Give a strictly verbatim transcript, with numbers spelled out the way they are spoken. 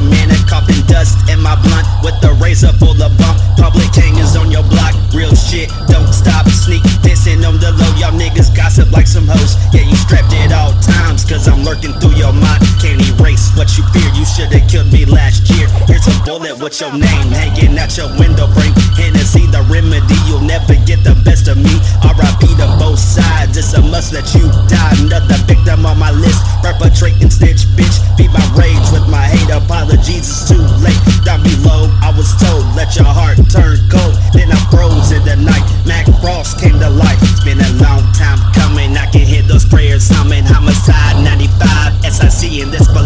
minute, coughing dust in my blunt with the razor full of bump. Public hangers on your block, real shit, don't stop. Sneak dissing on the low, y'all niggas gossip like some hoes. Yeah, you strapped at all times, cause I'm lurking through your mind. Can't erase what you fear, you should've killed me last year. Here's a bullet with your name hanging out your window frame. Hennessy the remedy, you'll never get the best of me. R I P to both sides, it's a must that you die. Another victim on my list, perpetrating stitch, bitch. Beat my rage with my hate, apologies, it's too late. Down below, I was told, let your heart turn cold. Then I froze in the night, Mac Frost came to life. It's been a long time coming, I can hear those prayers humming. Homicide ninety-five, S I C in this below.